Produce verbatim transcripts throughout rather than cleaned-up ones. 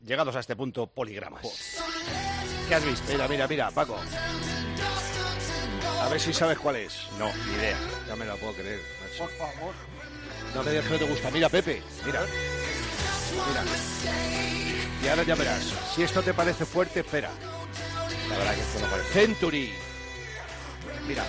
llegados a este punto, poligramas. ¿Qué has visto? Mira, mira, mira, Paco. A ver si sabes cuál es. No, ni idea. Ya me la puedo creer. Macho. Por favor. No me digas que no te gusta. Mira, Pepe, mira. Mira. Y ahora ya verás. Si esto te parece fuerte, espera. La verdad que esto no parece. Century. Mira.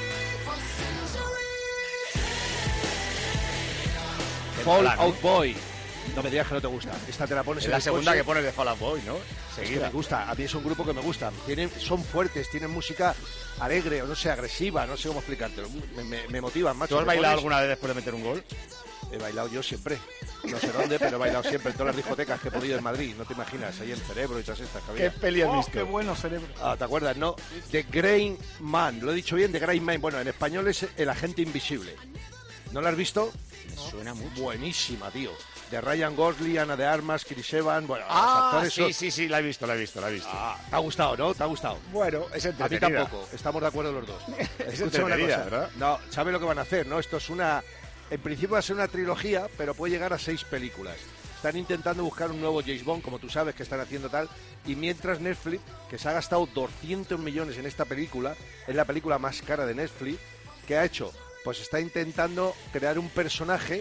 Fall Out Boy. No me digas que no te gusta. Esta te la pones Es en la el segunda coche. que pones de Fall Out Boy, ¿no? Es que Seguida. me gusta. A mí es un grupo que me gusta. Tienen, son fuertes, tienen música alegre, o no sé, agresiva, no sé cómo explicártelo. Me, me, me motivan, macho. ¿Tú has Me bailado pones- alguna vez después de meter un gol? He bailado yo siempre. No sé dónde, pero he bailado siempre en todas las discotecas que he podido en Madrid. No te imaginas, ahí en Cerebro y todas estas que había. ¿Qué peli has Oh, visto? qué bueno cerebro. Ah, ¿te acuerdas? No. The Grey Man. Lo he dicho bien, The Grey Man. Bueno, en español es El Agente Invisible. ¿No lo has visto? Me suena mucho. Buenísima, tío. De Ryan Gosling, Ana de Armas, Chris Evans. Bueno, los Ah, actores sí, son- sí, sí, la he visto, la he visto, la he visto. Ah, ¿te ha gustado, no? ¿Te ha gustado? Bueno, es A mí entretenida. tampoco, estamos de acuerdo los dos. Es Escúchame una entretenida, cosa. ¿verdad? No, ¿sabes lo que van a hacer? No, esto es una... En principio va a ser una trilogía, pero puede llegar a seis películas. Están intentando buscar un nuevo James Bond, como tú sabes que están haciendo tal, y mientras Netflix, que se ha gastado doscientos millones en esta película, es la película más cara de Netflix, ¿qué ha hecho? Pues está intentando crear un personaje,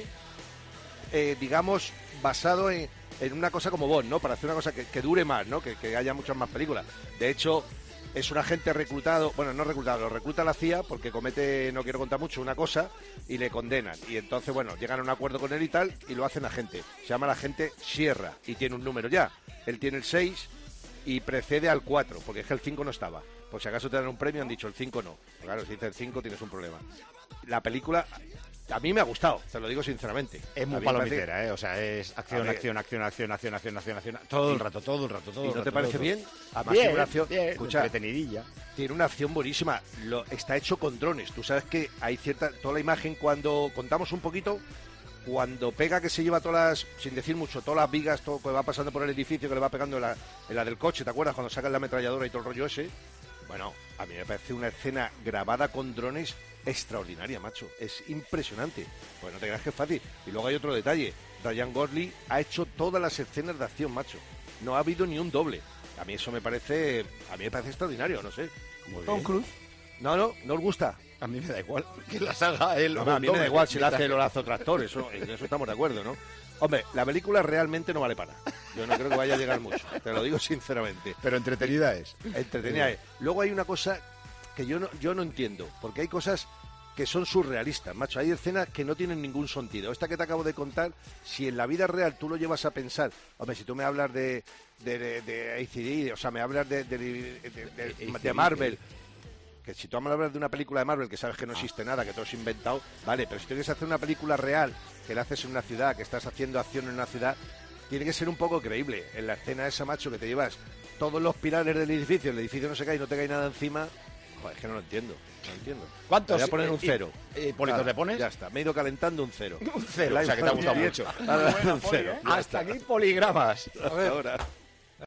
eh, digamos, basado en, en una cosa como Bond, ¿no? Para hacer una cosa que, que dure más, ¿no? Que, que haya muchas más películas. De hecho, es un agente reclutado, bueno, no reclutado, lo recluta la C I A porque comete, no quiero contar mucho, una cosa y le condenan. Y entonces, bueno, llegan a un acuerdo con él y tal y lo hacen agente. Se llama el agente Sierra y tiene un número ya. Él tiene el seis y precede al cuatro, porque es que el cinco no estaba. Por si acaso te dan un premio, han dicho el cinco no. Claro, si dice el cinco tienes un problema. La película... A mí me ha gustado, te lo digo sinceramente. Es muy A mí me parece- palomitera, ¿eh? O sea, es acción, A ver. acción, acción, acción, acción, acción, acción, acción. Todo el rato, todo el rato, todo ¿Y el no rato. te parece todo el bien? rato. Además, Bien, tiene una acción, bien, escucha, entretenidilla. tiene una acción buenísima. Lo, está hecho con drones. Tú sabes que hay cierta... Toda la imagen, cuando contamos un poquito, cuando pega que se lleva todas las... Sin decir mucho, todas las vigas, todo que va pasando por el edificio, que le va pegando en la, en la del coche, ¿te acuerdas? Cuando sacan la ametralladora y todo el rollo ese. Bueno, a mí me parece una escena grabada con drones extraordinaria, macho. Es impresionante. Pues no te creas que es fácil. Y luego hay otro detalle. Ryan Gosling ha hecho todas las escenas de acción, macho. No ha habido ni un doble. A mí eso me parece... A mí me parece extraordinario, no sé. Muy Tom bien. Cruise. No, no, no os gusta. A mí me da igual que las haga él. No, o no, a un mí me da doble. igual si la hace el lazo tractor, eso, en eso estamos de acuerdo, ¿no? Hombre, la película realmente no vale para nada. Yo no creo que vaya a llegar mucho, te lo digo sinceramente. Pero entretenida es. Entretenida es. Luego hay una cosa que yo no, yo no entiendo, porque hay cosas que son surrealistas, macho. Hay escenas que no tienen ningún sentido. Esta que te acabo de contar, si en la vida real tú lo llevas a pensar, hombre, si tú me hablas de de, de, de A C D, o sea, me hablas de, de, de- de- de- de Marvel, que si tú me hablas de una película de Marvel que sabes que no existe nada, que todo es inventado, vale, pero si tienes que hacer una película real, que la haces en una ciudad, que estás haciendo acción en una ciudad, tiene que ser un poco creíble. En la escena esa, macho, que te llevas todos los pilares del edificio, el edificio no se cae y no te cae nada encima, joder, es que no lo entiendo, no lo entiendo. ¿Cuántos? Voy a poner un eh, cero. eh, Hipólito, Nada, ¿te pones? Ya está, me he ido calentando un cero. Un cero, o sea, que te ha gustado mucho. Ahora, Buena un poli, cero. ¿eh? Ya Hasta está. aquí poligramas. Ahora.